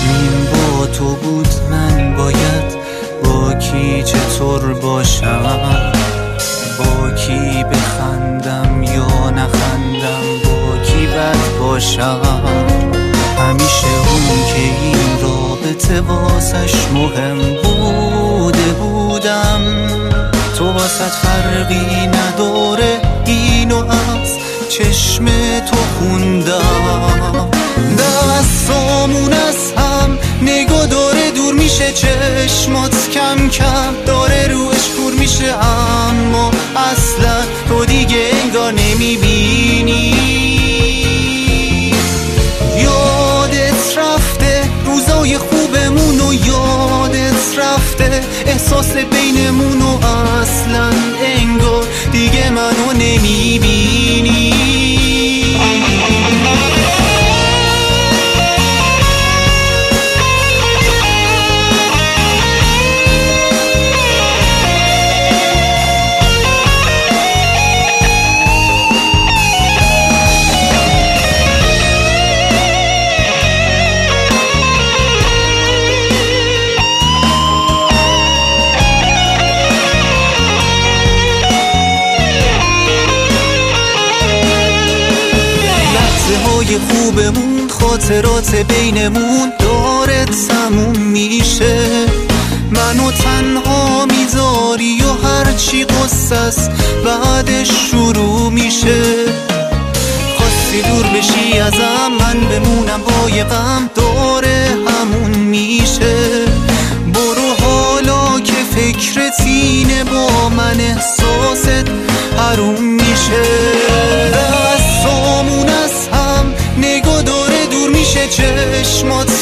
تصمیم با تو بود، من باید با کی چطور باشم، با کی بخندم یا نخندم، با کی بد باشم. همیشه اون که این رابطه واسش مهم بوده بودم، تو واسط فرقی نداره اینو از چشم تو خوندم. دستامون از هم نگاه داره دور میشه، چشمات کم کم داره روش کور میشه، اما اصلا تو دیگه انگار نمیبینی. یادت رفته روزای خوبمون و یادت رفته احساس بینمون و اصلا انگار دیگه منو نمیبینی. های خوبمون، خاطرات بینمون داره تموم میشه، منو تنها میذاری و هرچی قصص بعدش شروع میشه. خواستی دور بشی ازم، من بمونم با یه غم داره همون میشه. برو حالا که فکرت اینه، با من احساست حروم میشه. دستامون از هم نگاه داره دور میشه، چشمات